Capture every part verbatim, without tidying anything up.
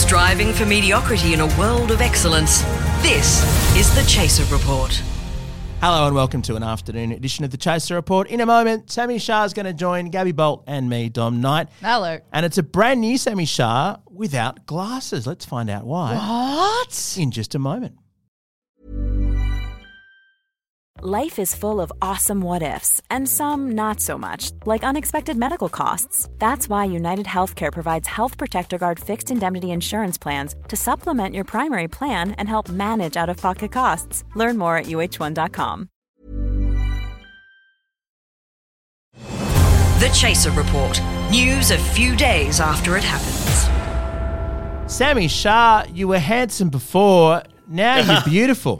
Striving for mediocrity in a world of excellence. This is The Chaser Report. Hello and welcome to an afternoon edition of The Chaser Report. In a moment, Sammy Shah is going to join Gabby Bolt and me, Dom Knight. Hello. And it's a brand new Sammy Shah without glasses. Let's find out why. What? In just a moment. Life is full of awesome what-ifs, and some not so much, like unexpected medical costs. That's why United Healthcare provides Health Protector Guard fixed indemnity insurance plans to supplement your primary plan and help manage out-of-pocket costs. Learn more at U H one dot com. The Chaser Report. News a few days after it happens. Sammy Shah, you were handsome before, now you're beautiful.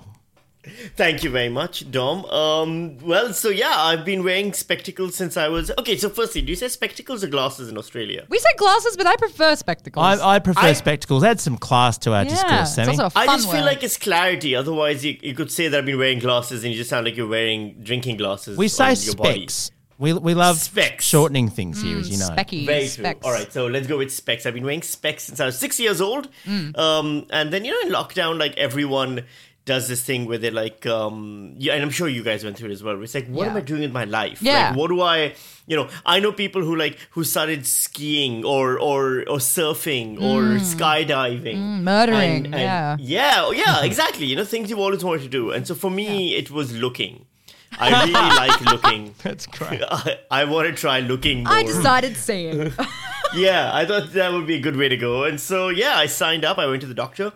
Thank you very much, Dom. Um, well, so yeah, I've been wearing spectacles since I was... Okay, so firstly, do you say spectacles or glasses in Australia? We say glasses, but I prefer spectacles. I, I prefer I- spectacals. Add some class to our yeah, discourse, it's Sammy. also a fun I just word. feel like it's clarity. Otherwise, you, you could say that I've been wearing glasses and you just sound like you're wearing drinking glasses. we say on your body. specs. We, we love Specs. shortening things here, as you know. Specky. Very true. Specs. All right, so let's go with specs. I've been wearing specs since I was six years old. Mm. Um, and then, you know, in lockdown, like everyone does this thing where they're like, um, yeah, and I'm sure you guys went through it as well. It's like, what Yeah. am I doing with my life? Yeah. Like, what do I, you know, I know people who like, who started skiing or, or, or surfing or skydiving. Mm, murdering, And- and- yeah. Yeah, oh, yeah, exactly. You know, things you've always wanted to do. And so for me, it was looking. I really like looking. That's great. I, I want to try looking more. I decided seeing. Yeah, I thought that would be a good way to go. And so, yeah, I signed up. I went to the doctor.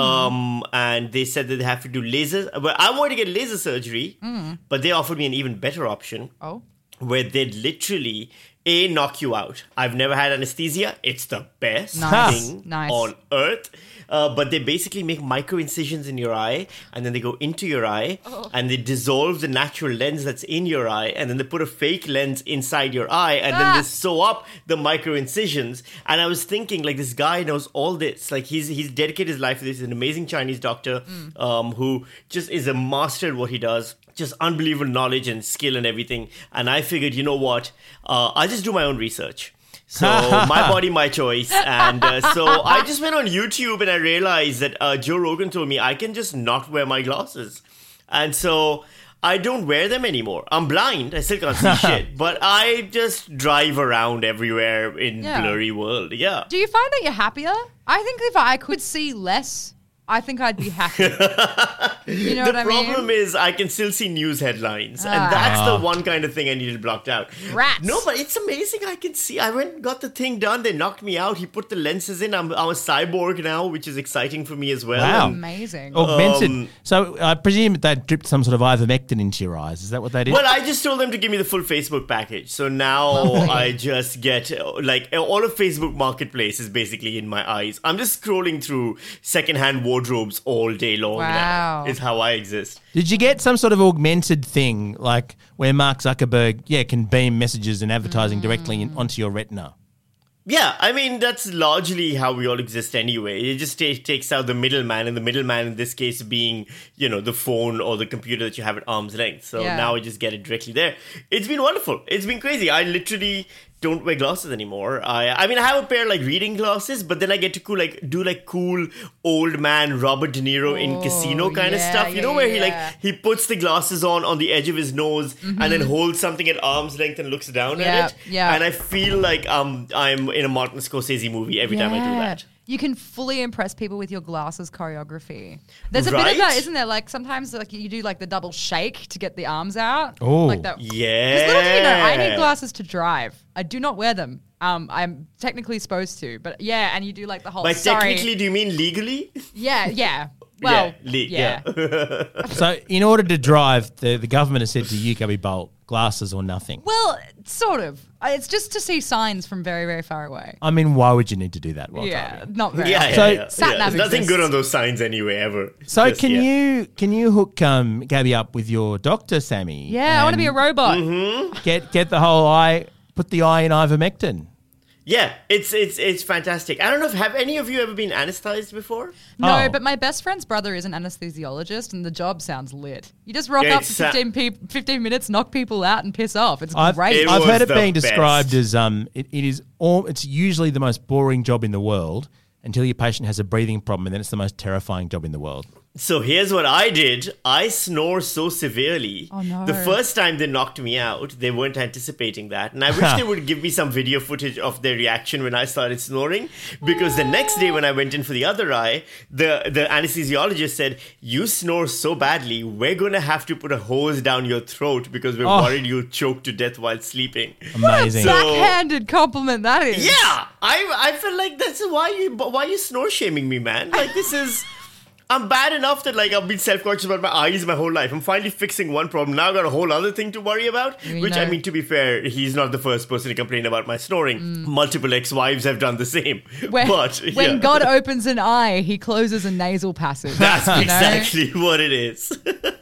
Um, and they said that they have to do lasers. But I wanted to get laser surgery, but they offered me an even better option Oh. where they'd literally, A, knock you out. I've never had anesthesia. It's the best Nice. thing Nice. on earth. Uh, but they basically make micro incisions in your eye, and then they go into your eye, and they dissolve the natural lens that's in your eye, and then they put a fake lens inside your eye, and then Ah. they sew up the micro incisions. And I was thinking, like, this guy knows all this. Like, he's he's dedicated his life to this. He's an amazing Chinese doctor Mm. um, who just is a master at what he does. Just unbelievable knowledge and skill and everything. And I figured, you know what? Uh, I'll just do my own research. So my body, my choice. And uh, so I just went on YouTube and I realized that uh, Joe Rogan told me I can just not wear my glasses. And so I don't wear them anymore. I'm blind. I still can't see shit. But I just drive around everywhere in Yeah. blurry world. Yeah. Do you find that you're happier? I think if I could see less, I think I'd be happy. You know The what I mean? problem is I can still see news headlines. Ah. And that's the one kind of thing I needed blocked out. Rats. No, but it's amazing. I can see. I went and got the thing done. They knocked me out. He put the lenses in. I'm, I'm a cyborg now, which is exciting for me as well. Wow. And- Amazing. Augmented. Um, so I presume they dripped some sort of ivermectin into your eyes. Is that what they did? Well, I just told them to give me the full Facebook package. So now Lovely. I just get, uh, like, all of Facebook Marketplace is basically in my eyes. I'm just scrolling through secondhand wardrobes all day long Wow. now, is how I exist. Did you get some sort of augmented thing, like where Mark Zuckerberg, yeah, can beam messages and advertising directly in, onto your retina? Yeah, I mean, that's largely how we all exist anyway. It just ta- takes out the middleman, and the middleman in this case being, you know, the phone or the computer that you have at arm's length. So Yeah. now I just get it directly there. It's been wonderful. It's been crazy. I literally don't wear glasses anymore. I I mean, I have a pair like reading glasses, but then I get to cool, like do like cool old man Robert De Niro in Oh, Casino kind of yeah, stuff. You yeah, know, where he yeah. like he puts the glasses on on the edge of his nose and then holds something at arm's length and looks down Yeah, at it. yeah. And I feel like um I'm in a Martin Scorsese movie every time I do that. You can fully impress people with your glasses choreography. There's a bit of Right? that, isn't there? Like sometimes like you do like the double shake to get the arms out. Oh. Like that. Yeah. Because little do you know, I need glasses to drive. I do not wear them. Um, I'm technically supposed to, but yeah, and you do like the whole. By sorry. technically, do you mean legally? Yeah, yeah. Well, yeah, le- yeah. yeah. So in order to drive, the, the government has said to you, Gabby Bolt, glasses or nothing. Well, sort of. Uh, It's just to see signs from very, very far away. I mean, why would you need to do that while yeah, driving? not very. Yeah, yeah, So- yeah. Sat yeah. nav There's nothing exists. good on those signs anyway, ever. So Just, can yeah. you can you hook um, Gabby up with your doctor, Sammy? Yeah, I want to be a and robot. Mm-hmm. Get get the whole eye, put the eye in ivermectin. Yeah, it's it's it's fantastic. I don't know if have any of you ever been anesthetized before? No, Oh. but my best friend's brother is an anesthesiologist, and the job sounds lit. You just rock Yeah, up for it's, uh, fifteen, pe- fifteen minutes, knock people out, and piss off. It's I've, great. It I've was heard it the being best. described as um, it, it is all. It's usually the most boring job in the world, until your patient has a breathing problem, and then it's the most terrifying job in the world. So here's what I did. I snore so severely. Oh, no. The first time they knocked me out, they weren't anticipating that. And I wish they would give me some video footage of their reaction when I started snoring. Because the next day when I went in for the other eye, the, the anesthesiologist said, you snore so badly, we're going to have to put a hose down your throat because we're Oh. worried you'll choke to death while sleeping. Amazing. So- Backhanded compliment that is. Yeah, I I feel like that's why you why you snore shaming me, man. Like this is, I'm bad enough that like I've been self conscious about my eyes my whole life. I'm finally fixing one problem. Now I got a whole other thing to worry about. You Which know. I mean, to be fair, he's not the first person to complain about my snoring. Multiple ex-wives have done the same. When, but when yeah. God opens an eye, he closes a nasal passage. that's you know? exactly what it is.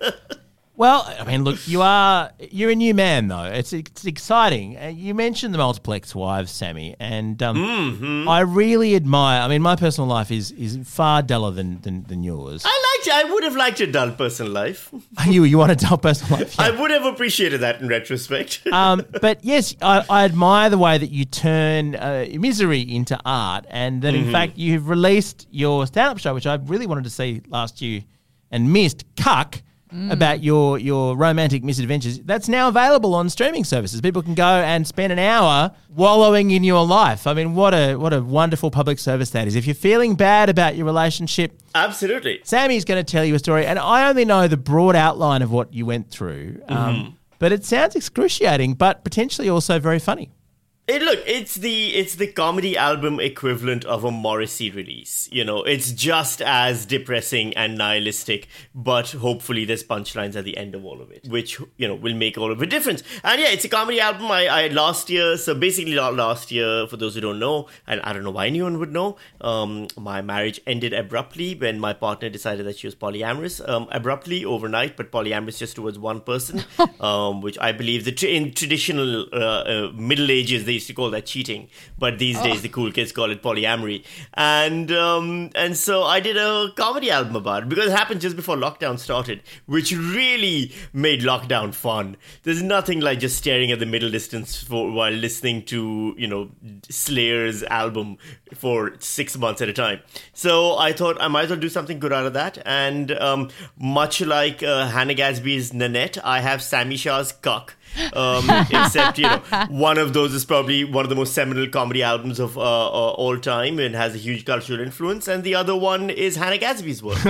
Well, I mean, look, you are you're a new man though. It's it's exciting. Uh, you mentioned the multiplex wives, Sammy, and um, Mm-hmm. I really admire. I mean, my personal life is is far duller than than, than yours. I liked. I would have liked a dull personal life. you you want a dull personal life? Yeah. I would have appreciated that in retrospect. um, but yes, I, I admire the way that you turn uh, misery into art, and that Mm-hmm. in fact you've released your stand-up show, which I really wanted to see last year and missed. Cuck. About your your romantic misadventures. That's now available on streaming services. People can go and spend an hour wallowing in your life. I mean, what a what a wonderful public service that is. If you're feeling bad about your relationship, Absolutely. Sammy's going to tell you a story, and I only know the broad outline of what you went through. Um, but it sounds excruciating, but potentially also very funny. It, look, it's the it's the comedy album equivalent of a Morrissey release. You know, it's just as depressing and nihilistic, but hopefully there's punchlines at the end of all of it, which, you know, will make all of the difference. And yeah, it's a comedy album. I, I last year, so basically last year, for those who don't know, and I don't know why anyone would know, um, my marriage ended abruptly when my partner decided that she was polyamorous. Um, abruptly, overnight, but polyamorous just towards one person, um, which I believe the tr- in traditional uh, uh, Middle Ages, they used to call that cheating, but these Oh. days the cool kids call it polyamory. And um, and so I did a comedy album about it because it happened just before lockdown started, which really made lockdown fun. There's nothing like just staring at the middle distance for while listening to, you know, Slayer's album for six months at a time. So I thought I might as well do something good out of that. And um, much like uh, Hannah Gadsby's Nanette, I have Sammy Shah's Cuck. um, except, you know, one of those is probably one of the most seminal comedy albums of uh, uh, all time and has a huge cultural influence, and the other one is Hannah Gadsby's work.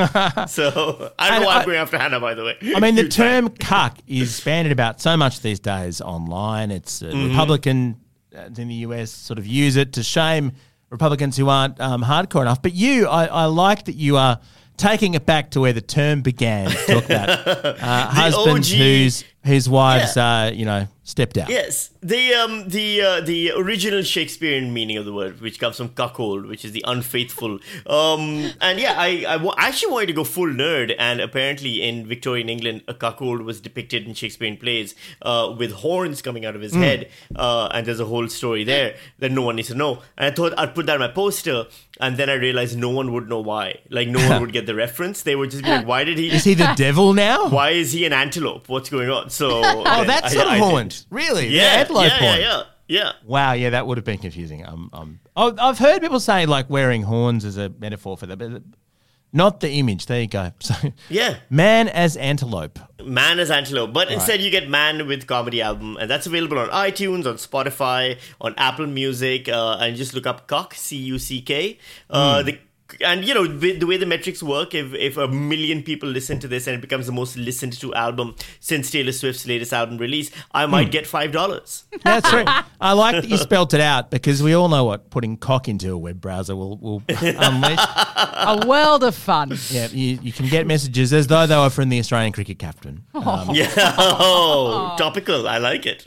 So I don't And know why I- I'm going after Hannah, by the way. I mean, the Huge fan. term cuck is bandied about so much these days online. It's uh, Republican uh, in the U S sort of use it to shame Republicans who aren't um, hardcore enough. But you, I, I like that you are taking it back to where the term began. To talk about uh, husbands O G whose whose wives, uh, you know, stepped out. Yes, the um the uh, the original Shakespearean meaning of the word, which comes from cuckold, which is the unfaithful. Um and yeah, I I w- actually wanted to go full nerd, and apparently in Victorian England, a cuckold was depicted in Shakespearean plays uh, with horns coming out of his head, uh, and there's a whole story there that no one needs to know. And I thought I'd put that on my poster, and then I realized no one would know why. Like no one would get the reference. They would just be like, "Why did he? Is he the devil now? Why is he an antelope? What's going on?" So Oh, that sort of horns. Really? The Yeah, antelope yeah, yeah, horn. yeah, yeah. Wow, yeah, that would have been confusing. Um, um, oh, I've heard people say like wearing horns as a metaphor for that, but not the image. There you go. So, Yeah. man as antelope. Man as Antelope, but instead you get Man with Comedy Album, and that's available on iTunes, on Spotify, on Apple Music, uh, and just look up Cuck, C U C K. Uh, the And, you know, the the way the metrics work, if, if a million people listen to this and it becomes the most listened to album since Taylor Swift's latest album release, I might get five dollars. That's right. I like that you spelt it out because we all know what putting cock into a web browser will, will unleash. A world of fun. Yeah, you, you can get messages as though they were from the Australian cricket captain. Um, Yeah. Oh, topical. I like it.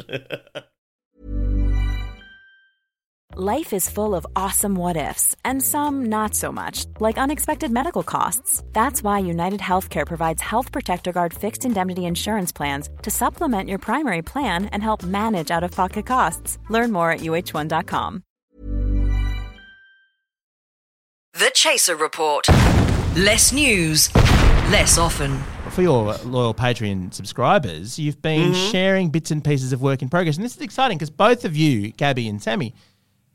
Life is full of awesome what ifs, and some not so much, like unexpected medical costs. That's why United Healthcare provides Health Protector Guard fixed indemnity insurance plans to supplement your primary plan and help manage out of pocket costs. Learn more at U H one dot com. The Chaser Report. Less news, less often. For your loyal Patreon subscribers, you've been sharing bits and pieces of work in progress. And this is exciting because both of you, Gabby and Sammy,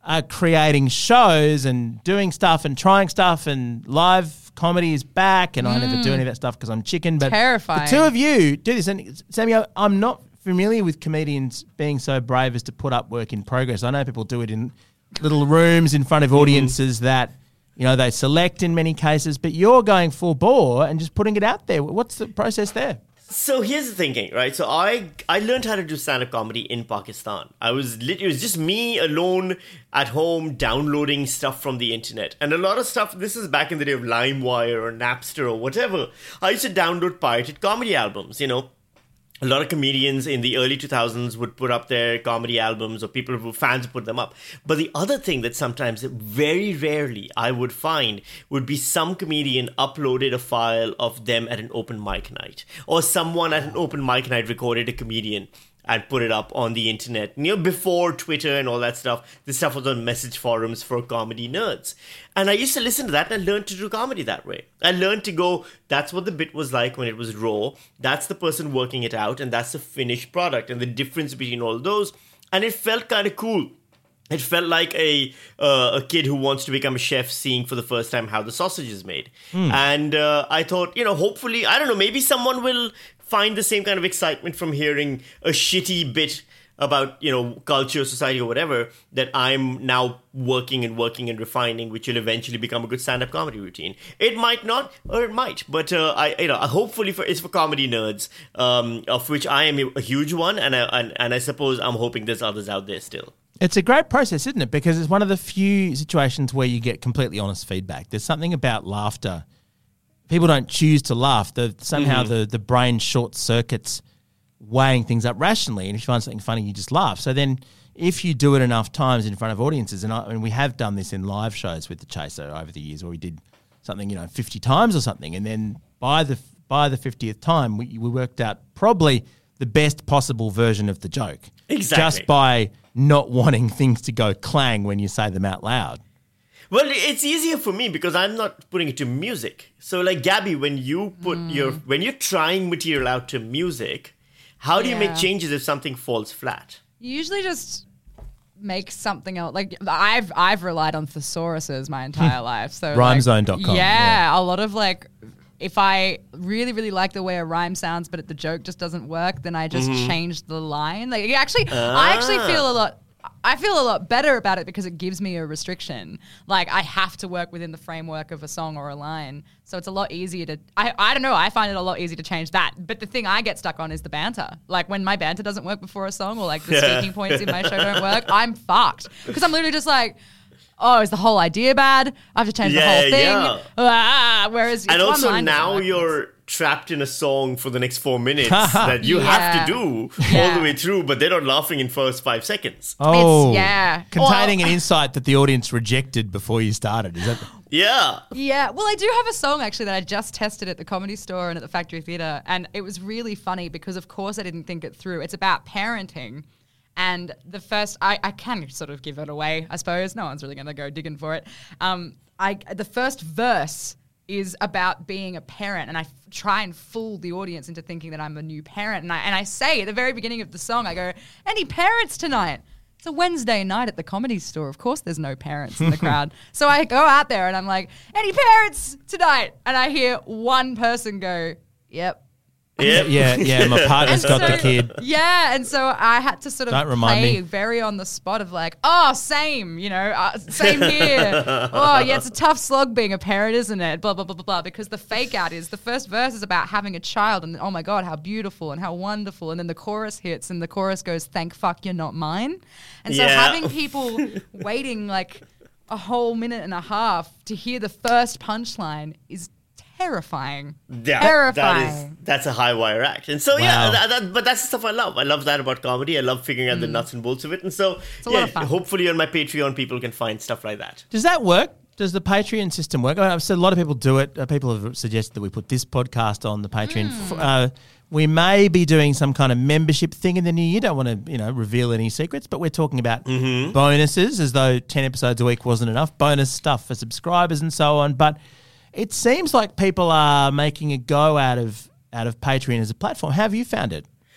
are creating shows and doing stuff and trying stuff, and live comedy is back, and I never do any of that stuff because I'm chicken. But Terrifying. the two of you do this. And Sammy, I- I'm not familiar with comedians being so brave as to put up work in progress. I know people do it in little rooms in front of audiences that, you know, they select in many cases, but you're going full bore and just putting it out there. What's the process there? So here's the thinking, right? So I I learned how to do stand-up comedy in Pakistan. I was lit- it was just me alone at home downloading stuff from the internet. And a lot of stuff, this is back in the day of LimeWire or Napster or whatever. I used to download pirated comedy albums, you know. A lot of comedians in the early two thousands would put up their comedy albums, or people who fans would put them up. But the other thing that sometimes, very rarely, I would find would be some comedian uploaded a file of them at an open mic night, or someone at an open mic night recorded a comedian and put it up on the internet. You know, before Twitter and all that stuff, this stuff was on message forums for comedy nerds. And I used to listen to that, and I learned to do comedy that way. I learned to go, that's what the bit was like when it was raw. That's the person working it out, and that's the finished product, and the difference between all those. And it felt kind of cool. It felt like a uh, a kid who wants to become a chef seeing for the first time how the sausage is made. Mm. And uh, I thought, you know, hopefully, I don't know, maybe someone will find the same kind of excitement from hearing a shitty bit about, you know, culture, society, or whatever, that I'm now working and working and refining, which will eventually become a good stand-up comedy routine. It might not, or it might, but uh, I, you know, hopefully for it's for comedy nerds, um, of which I am a, a huge one, and I, and, and I suppose I'm hoping there's others out there still. It's a great process, isn't it? Because it's one of the few situations where you get completely honest feedback. There's something about laughter. People don't choose to laugh. The, somehow mm-hmm. the, the brain short circuits weighing things up rationally, and if you find something funny, you just laugh. So then if you do it enough times in front of audiences, and, I, and we have done this in live shows with The Chaser over the years, where we did something, you know, fifty times or something, and then by the by the fiftieth time, we, we worked out probably the best possible version of the joke. Exactly. Just by not wanting things to go clang when you say them out loud. Well, it's easier for me because I'm not putting it to music. So like Gabby, when you put mm. your, when you're trying material out to music, how do yeah. you make changes if something falls flat? You usually just make something else. Like I've I've relied on thesauruses my entire life. So rhymezone dot com. Like, yeah, yeah, a lot of like, if I really, really like the way a rhyme sounds, but the joke just doesn't work, then I just mm-hmm. change the line. Like actually, ah. I actually feel a lot. I feel a lot better about it because it gives me a restriction. Like I have to work within the framework of a song or a line. So it's a lot easier to, I, I don't know, I find it a lot easier to change that. But the thing I get stuck on is the banter. Like when my banter doesn't work before a song, or like the speaking points in my show don't work, I'm fucked. Because I'm literally just like, oh, is the whole idea bad? I have to change yeah, the whole thing. Yeah. Ah, whereas and one also line now you're trapped in a song for the next four minutes that you yeah. have to do yeah. all the way through, but they're not laughing in first five seconds. Oh, it's, yeah. Containing or, an insight that the audience rejected before you started. Is that? The- yeah. Yeah. Well, I do have a song actually that I just tested at the Comedy Store and at the Factory Theatre, and it was really funny because, of course, I didn't think it through. It's about parenting. And the first, I, I can sort of give it away, I suppose. No one's really going to go digging for it. Um, I the first verse is about being a parent, and I f- try and fool the audience into thinking that I'm a new parent. And I and I say at the very beginning of the song, I go, "Any parents tonight?" It's a Wednesday night at the Comedy Store. Of course, there's no parents in the crowd. So I go out there and I'm like, "Any parents tonight?" And I hear one person go, "Yep." Yep. Yeah, yeah, my partner's got so, the kid. Yeah, and so I had to sort of Don't remind play me. very on the spot of like, oh, same, you know, uh, same here. Oh, yeah, it's a tough slog being a parent, isn't it? Blah, blah, blah, blah, blah. Because the fake out is the first verse is about having a child and, oh my God, how beautiful and how wonderful. And then the chorus hits and the chorus goes, thank fuck you're not mine. And so yeah. having people waiting like a whole minute and a half to hear the first punchline is terrifying. Yeah, terrifying. That is, that's a high wire act. And so, wow. yeah, that, that, but that's the stuff I love. I love that about comedy. I love figuring out mm. the nuts and bolts of it. And so, yeah, hopefully on my Patreon, people can find stuff like that. Does that work? Does the Patreon system work? I've said a lot of people do it. Uh, people have suggested that we put this podcast on the Patreon. Mm. Uh, we may be doing some kind of membership thing in the new year. Don't want to, you know, reveal any secrets, but we're talking about mm-hmm. bonuses, as though ten episodes a week wasn't enough. Bonus stuff for subscribers and so on. But it seems like people are making a go out of out of Patreon as a platform. How have you found it?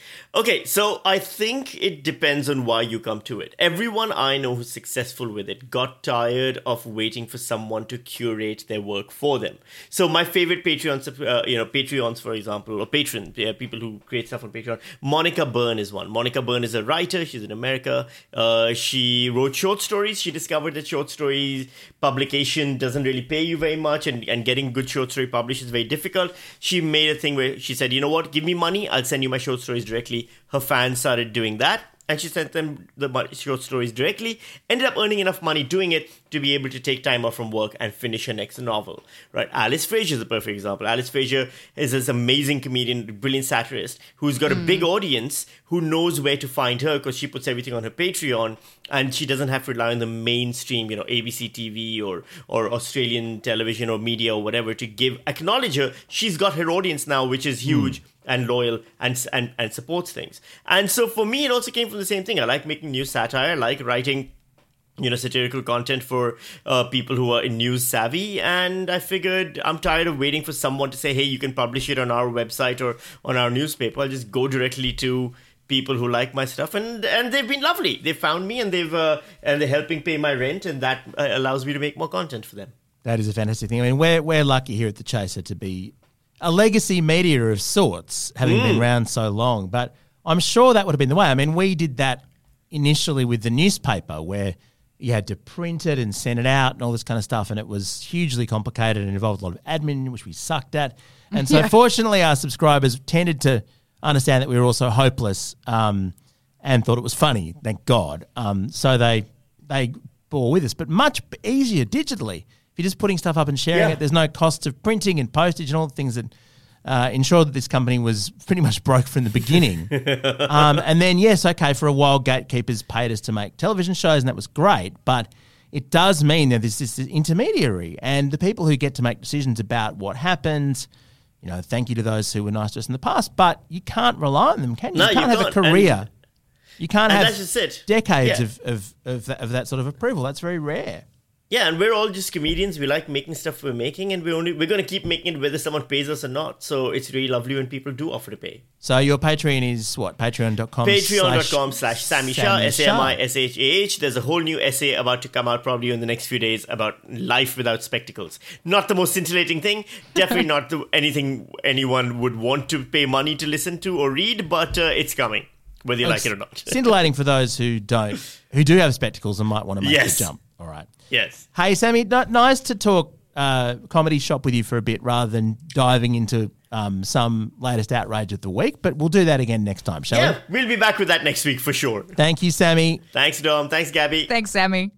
Okay, so I think it depends on why you come to it. Everyone I know who's successful with it got tired of waiting for someone to curate their work for them. So my favorite Patreons, uh, you know, Patreons, for example, or patrons, yeah, people who create stuff on Patreon. Monica Byrne is one. Monica Byrne is a writer. She's in America. Uh, she wrote short stories. She discovered that short stories publication doesn't really pay you very much, and, and getting good short story published is very difficult. She made a thing where she said, you know what, give me money, I'll send you my short stories directly. Her fans started doing that, and she sent them the short stories directly, ended up earning enough money doing it to be able to take time off from work and finish her next novel, right? Alice Fraser is a perfect example. Alice Fraser is this amazing comedian, brilliant satirist, who's got a mm. big audience, who knows where to find her because she puts everything on her Patreon, and she doesn't have to rely on the mainstream, you know, A B C T V or or Australian television or media or whatever to give, acknowledge her. She's got her audience now, which is huge. Mm. and loyal and, and and supports things. And so for me, it also came from the same thing. I like making news satire. I like writing, you know, satirical content for uh, people who are news savvy. And I figured I'm tired of waiting for someone to say, hey, you can publish it on our website or on our newspaper. I'll just go directly to people who like my stuff, and and they've been lovely. They found me, and they've uh, and they're helping pay my rent, and that uh, allows me to make more content for them. That is a fantastic thing. I mean, we're we're lucky here at The Chaser to be a legacy media of sorts, having mm. been around so long. But I'm sure that would have been the way. I mean, we did that initially with the newspaper, where you had to print it and send it out and all this kind of stuff, and it was hugely complicated and involved a lot of admin, which we sucked at. And so, yeah. fortunately, our subscribers tended to understand that we were also hopeless um, and thought it was funny. Thank God. Um, so they they bore with us, but much easier digitally. If you're just putting stuff up and sharing yeah. it, there's no cost of printing and postage and all the things that uh, ensured that this company was pretty much broke from the beginning. um, and then, yes, okay, for a while, gatekeepers paid us to make television shows, and that was great. But it does mean that there's this intermediary, and the people who get to make decisions about what happens, you know, thank you to those who were nice to us in the past, but you can't rely on them, can you? No, you can't you have can't. a career. And, you can't have that's just it. decades yeah. of, of, of, that, of that sort of approval. That's very rare. Yeah, and we're all just comedians. We like making stuff we're making, and we only we're going to keep making it whether someone pays us or not. So it's really lovely when people do offer to pay. So your Patreon is what? Patreon dot com Patreon dot com slash Sami Shah, S A M I S H A H. There's a whole new essay about to come out probably in the next few days about life without spectacles. Not the most scintillating thing. Definitely not the, anything anyone would want to pay money to listen to or read, but uh, it's coming, whether you it's like it or not. Scintillating for those who don't, who do have spectacles and might want to make yes. the jump. All right. Yes. Hey, Sami, n- nice to talk uh, comedy shop with you for a bit rather than diving into um, some latest outrage of the week, but we'll do that again next time, shall yeah, we? We'll be back with that next week for sure. Thank you, Sami. Thanks, Dom. Thanks, Gabby. Thanks, Sami.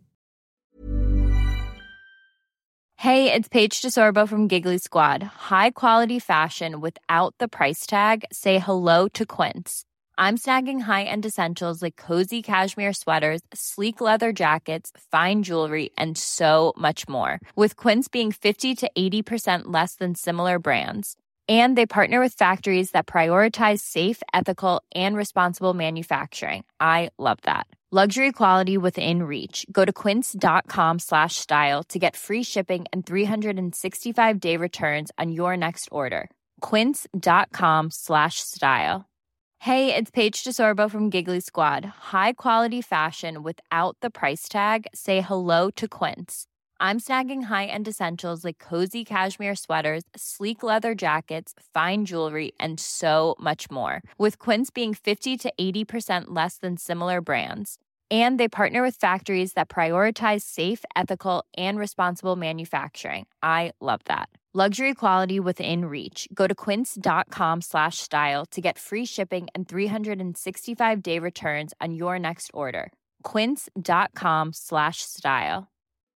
Hey, it's Paige DeSorbo from Giggly Squad. High quality fashion without the price tag. Say hello to Quince. I'm snagging high-end essentials like cozy cashmere sweaters, sleek leather jackets, fine jewelry, and so much more. With Quince being fifty to eighty percent less than similar brands. And they partner with factories that prioritize safe, ethical, and responsible manufacturing. I love that. Luxury quality within reach. Go to quince.com slash style to get free shipping and three sixty-five day returns on your next order. Quince.com slash style. Hey, it's Paige DeSorbo from Giggly Squad. High quality fashion without the price tag. Say hello to Quince. I'm snagging high-end essentials like cozy cashmere sweaters, sleek leather jackets, fine jewelry, and so much more. With Quince being fifty to eighty percent less than similar brands. And they partner with factories that prioritize safe, ethical, and responsible manufacturing. I love that. Luxury quality within reach. Go to quince.com slash style to get free shipping and three sixty-five day returns on your next order. Quince.com slash style.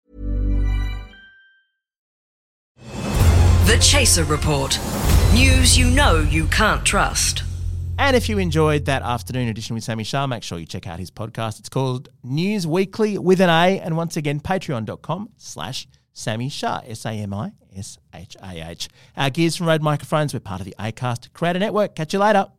The Chaser Report. News you know you can't trust. And if you enjoyed that afternoon edition with Sami Shah, make sure you check out his podcast. It's called News Weekly with an A. And once again, patreon.com slash Sami Shah, S A M I S H A H. Our gears from Rode Microphones. We're part of the Acast Creator Network. Catch you later.